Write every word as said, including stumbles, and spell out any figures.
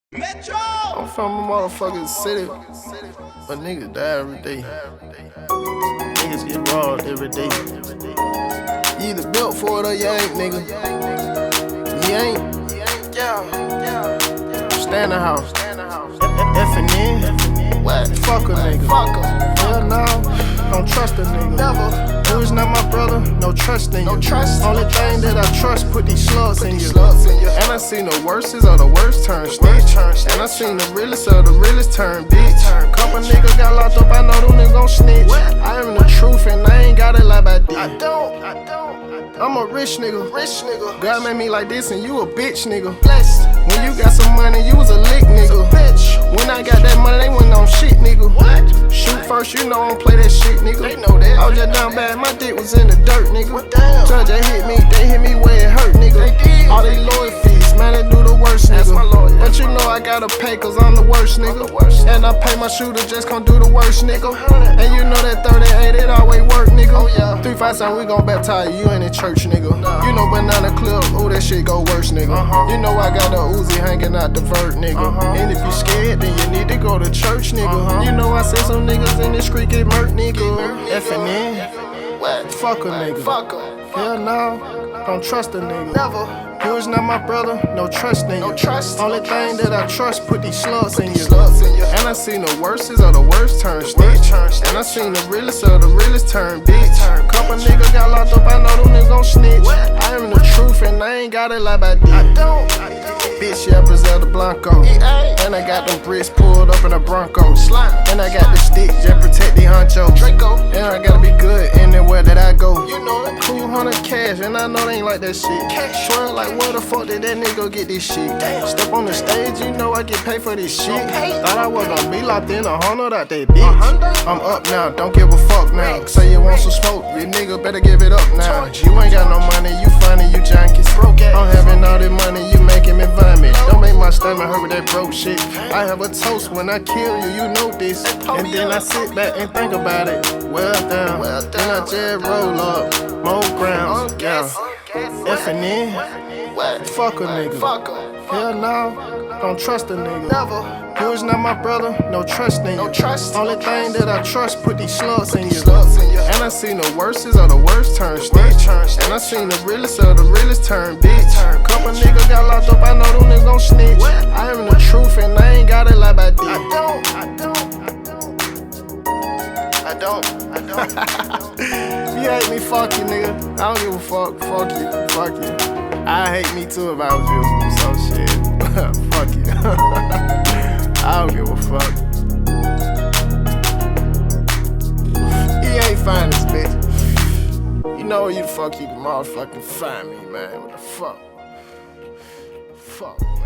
Metro! I'm from a motherfucking city, but niggas die every day. Niggas get robbed every day. You either built for it or you ain't, nigga. You ain't. Yeah. Stand the house. F and N. What? Fuck a nigga. Fuck em. Hell no. Don't trust a nigga. Never. Who is not my brother? No trust in you. No trust. Only thing that I trust, put these slugs in you. And I seen the worstest of the worst turn snitch. And I seen the realest of the realest turn bitch. Couple niggas got locked up, I know them niggas gon' snitch. I am the truth and I ain't gotta lie about this. I don't, I don't. I'm a rich nigga. Rich nigga. God made me like this and you a bitch nigga. Blessed. When you got some money, you was a lick nigga. Bitch. When I got that money, they wasn't on shit nigga. What? Shoot first, you know I don't play that shit nigga. They know that. I was just down bad, my dick was in the dirt nigga. What damn? Judge, they hit me, they hit me where it hurt nigga. They did. All they lawyer fees, man, they do the worst nigga. That's my lawyer. But you know I gotta pay cause I'm the worst nigga. The worst. And I pay my shooter just can't do the worst nigga. And you know that thirty-eight, it always work nigga. Oh yeah. Three five seven, we gon' baptize you in the church nigga. Nah. You know banana clip, ooh that shit go worse nigga. Uh-huh. You know I got the Uzi hanging out the vert nigga. Uh-huh. And if you scared, then you need to go to church nigga. Uh-huh. You know I said some niggas in the street get murked nigga. F and N. What? Fuck a nigga. Fuck em. Hell no. Don't trust a nigga. Never. You is not my brother, no trust in you. No trust. Only thing that I trust, put these slugs in you. And I seen the worstest of the worst turn snitch. And I seen the realest of the realest turn bitch. Couple niggas got locked up, I know them niggas gon' snitch. I am the truth and I ain't gotta lie about this. I don't. Bitch, yeah, Brazil the Blanco. And I got them bricks pulled up in a Bronco. And I got the stick, just protect the honcho. And I gotta be good anywhere that I go. You know it. Two hundred cash, and I know they ain't like that shit. Swear like where the fuck did that nigga get this shit? Step on the stage, you know I get paid for this shit. Thought I was gonna be locked in a hundred out that bitch. I'm up now, don't give a fuck now. Say you want some smoke, you nigga better give it up now. You ain't got no money, you funny, you junkies. I'm having all this money, you making me vomit. Don't make my stomach hurt with that broke shit. I have a toast when I kill you, you know this. And then I sit back and think about it. Well down, then I just roll up, more grounds, yeah. F and N, fuck a nigga. Hell no, don't trust a nigga. Never. You is not my brother, no trust in you. No trust. Only thing that I trust, put these slugs in you. And I seen the worstest of the worst turn snitch. And I seen the realest of the realest turn bitch. Couple niggas got locked up, I know them niggas gon' snitch. I am the truth and I ain't gotta lie about this. I don't, I don't, I don't. I don't, I don't. You hate me, fuck you, nigga. I don't give a fuck, fuck you, fuck you. I hate me too if I was you, so shit. Fuck you. I don't give a fuck. He ain't find this bitch. You know where you the fuck you can motherfucking find me, man. What the fuck? Fuck.